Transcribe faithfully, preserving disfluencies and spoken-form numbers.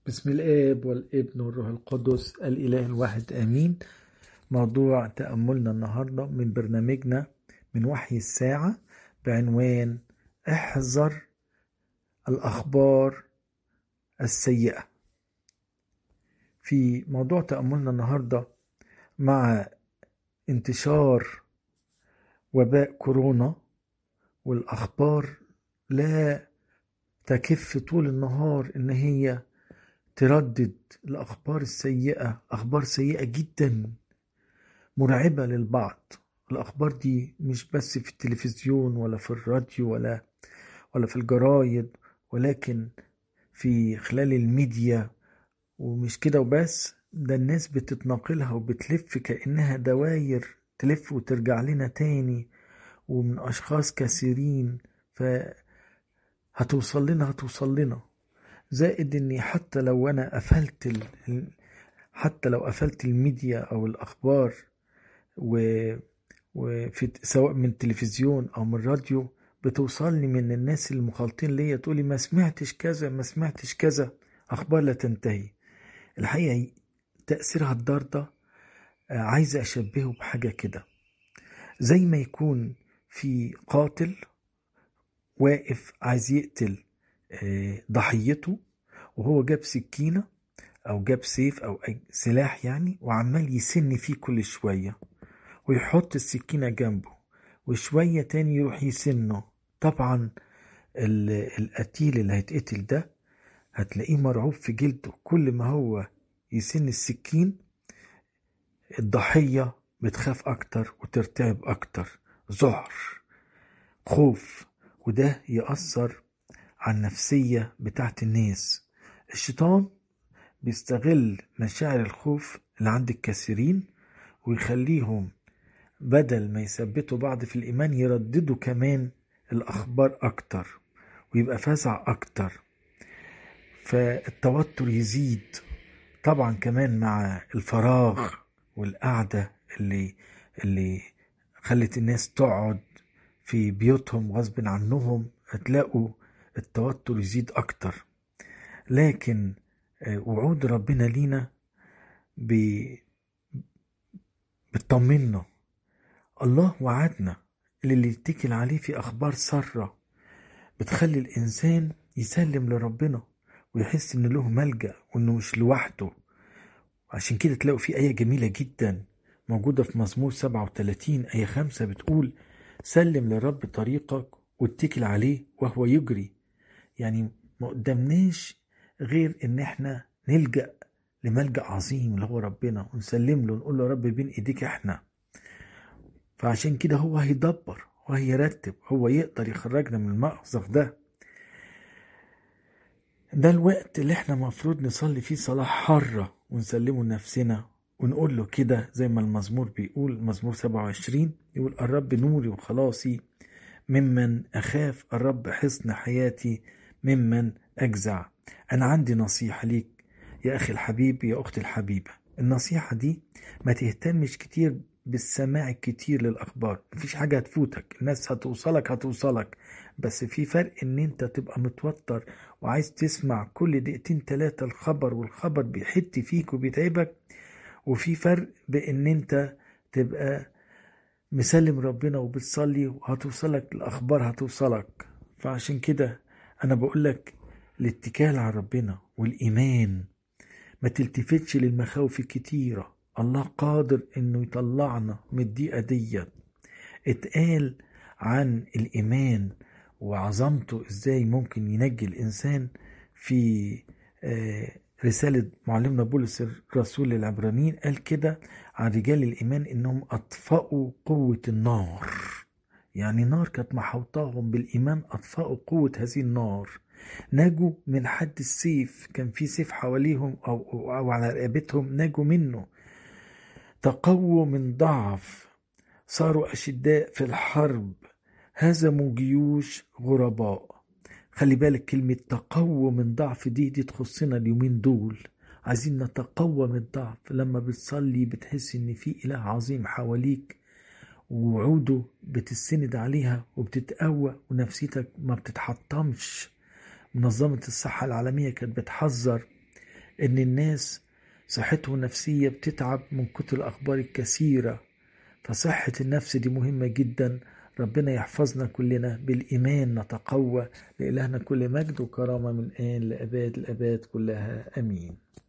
بسم الآب والابن والروح القدس الإله الواحد آمين. موضوع تأملنا النهاردة من برنامجنا من وحي الساعة بعنوان احذر الأخبار السيئة. في موضوع تأملنا النهاردة مع انتشار وباء كورونا والأخبار لا تكف طول النهار إن هي تردد الأخبار السيئة، أخبار سيئة جدا مرعبة للبعض. الأخبار دي مش بس في التلفزيون ولا في الراديو ولا ولا في الجرايد، ولكن في خلال الميديا. ومش كده وبس، ده الناس بتتناقلها وبتلف كأنها دواير تلف وترجع لنا تاني، ومن أشخاص كثيرين، فهتوصل لنا هتوصل لنا زائد اني حتى لو انا قفلت ال... حتى لو قفلت الميديا او الاخبار و... وفي سواء من التلفزيون او من الراديو، بتوصلني من الناس المخالطين ليا تقولي ما سمعتش كذا ما سمعتش كذا، اخبار لا تنتهي. الحقيقة تأثيرها الضار ده عايز اشبهه بحاجة كده، زي ما يكون في قاتل واقف عايز يقتل ضحيته، وهو جاب سكينة او جاب سيف او أي سلاح يعني، وعمال يسن فيه كل شوية ويحط السكينة جنبه وشوية تاني يروح يسنه. طبعا القتيل اللي هيتقتل ده هتلاقيه مرعوب في جلده، كل ما هو يسن السكين الضحية بتخاف اكتر وترتعب اكتر، ذعر، خوف، وده يأثر على النفسية بتاعت الناس. الشيطان بيستغل مشاعر الخوف اللي عند الكثيرين ويخليهم بدل ما يثبتوا بعض في الإيمان يرددوا كمان الأخبار أكتر، ويبقى فزع أكتر، فالتوتر يزيد. طبعا كمان مع الفراغ والقعدة اللي اللي خلت الناس تقعد في بيوتهم غصب عنهم، هتلاقوا التوتر يزيد أكتر. لكن وعود ربنا لينا بتطمنا. الله وعدنا اللي يتكل عليه في أخبار سارة بتخلي الإنسان يسلم لربنا ويحس إنه له ملجأ وإنه مش لوحده. عشان كده تلاقوا في آية جميلة جدا موجودة في مزمور سبعة وثلاثين آية خمسة بتقول سلم لرب طريقك واتكل عليه وهو يجري. يعني ما قدامناش غير إن احنا نلجأ لملجأ عظيم اللي هو ربنا ونسلم له، نقول له يا رب بين ايديك احنا. فعشان كده هو هيدبر وهيرتب، هو يقدر يخرجنا من المأزق ده. ده الوقت اللي احنا مفروض نصلي فيه صلاة حارة ونسلمه لنفسنا ونقول له كده زي ما المزمور بيقول، مزمور سبعة وعشرين يقول الرب نوري وخلاصي، ممن أخاف، الرب حصن حياتي، ممن أجزع. أنا عندي نصيحة ليك يا أخي الحبيب يا أختي الحبيبة. النصيحة دي ما تهتمش كتير بالسماع الكتير للأخبار، مفيش حاجة هتفوتك، الناس هتوصلك هتوصلك بس في فرق ان انت تبقى متوتر وعايز تسمع كل دقيقتين تلاتة الخبر، والخبر بيحت فيك وبيتعبك، وفي فرق بان انت تبقى مسلم ربنا وبتصلي وهتوصلك الأخبار هتوصلك. فعشان كده أنا بقولك الاتكال على ربنا والإيمان، ما تلتفتش للمخاوف الكتيرة. الله قادر إنه يطلعنا من الضيقة دي. اتقال عن الإيمان وعظمته إزاي ممكن ينجي الإنسان في رسالة معلمنا بولس الرسول للعبرانيين، قال كده عن رجال الإيمان إنهم أطفأوا قوة النار. يعني نار كانت محوطاهم، بالإيمان أطفأوا قوة هذه النار، نجوا من حد السيف، كان في سيف حواليهم أو, أو على رقبتهم، نجوا منه. تقووا من ضعف، صاروا أشداء في الحرب، هزموا جيوش غرباء. خلي بالك كلمة تقوى من ضعف دي دي تخصنا اليومين دول. عايزين نتقوى من الضعف. لما بتصلي بتحس ان في إله عظيم حواليك ووعوده بتستند عليها وبتتقوى ونفسيتك ما بتتحطمش. منظمة الصحة العالمية كانت بتحذر إن الناس صحتهم النفسية بتتعب من كتر الأخبار الكثيرة، فصحة النفس دي مهمة جدا. ربنا يحفظنا كلنا بالإيمان نتقوى. لإلهنا كل مجد وكرامة من آن لأباد الأباد كلها، أمين.